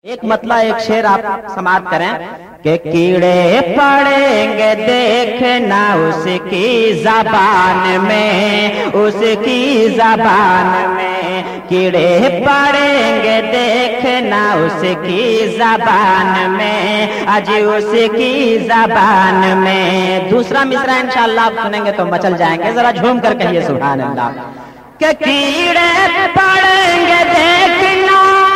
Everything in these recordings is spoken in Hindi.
एक मतलब एक शेर आप समाप्त करें कि कीड़े पड़ेंगे देखना उसकी ज़बान में, उसकी ज़बान में कीड़े पड़ेंगे देखना उसकी ज़बान में, अजी उसकी ज़बान में। दूसरा मिसरा इंशाअल्लाह आप सुनेंगे तो मचल जाएंगे, जरा झूम कर कहिए सुभान अल्लाह। कि कीड़े पड़ेंगे देखना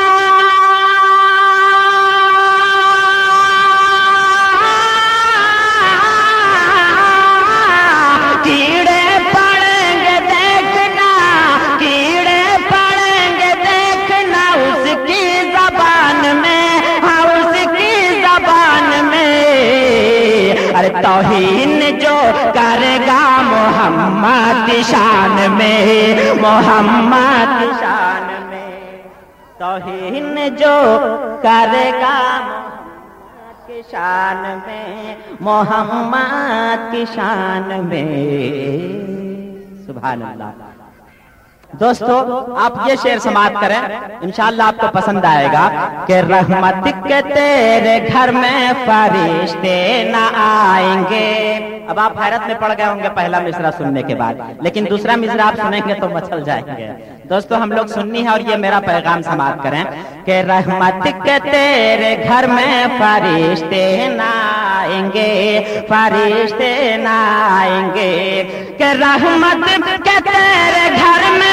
तौहीन जो करेगा मोहम्मद की शान में, मोहम्मद की शान में। तौहीन जो करेगा मोहम्मद की शान में, मोहम्मद की शान में। सुभान अल्लाह। दोस्तों आप ये शेर समाप्त करें, इंशाअल्लाह आपको पसंद आएगा कि रहमत के तेरे घर में फरिश्ते न आएंगे। अब आप हैरत में पड़ गए होंगे पहला मिसरा सुनने के बाद, लेकिन दूसरा मिसरा आप सुनेंगे तो मचल जाएंगे। दोस्तों हम लोग सुन्नी है और ये मेरा पैगाम समाप्त करें कि रहमत के तेरे घर में फरिश्ते न आएंगे, फरिश्ते न आएंगे। कि रहमत के तेरे घर में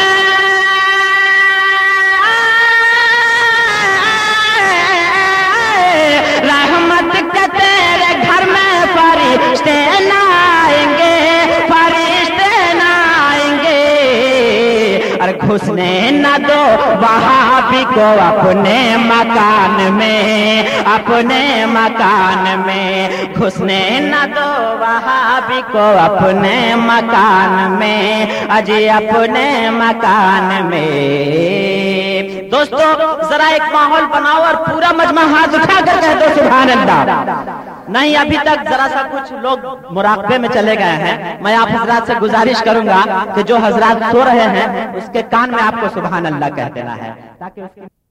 फरिश्ते न आएंगे, फरिश्ते न आएंगे। और घुसने न दो वहाबी को अपने मकान में, अपने मकान में। घुसने न दो वहाबी को अपने मकान में, अजी अपने मकान में। दोस्तों जरा एक माहौल बनाओ और पूरा मजमा हाथ उठा कर कह दो सुभान अल्लाह। नहीं अभी तक जरा सा कुछ लोग मुराकबे में चले गए हैं। मैं आप हजरात से गुजारिश करूंगा कि जो हजरात सो रहे हैं उसके कान में आपको सुभान अल्लाह कह देना है, ताकि उसकी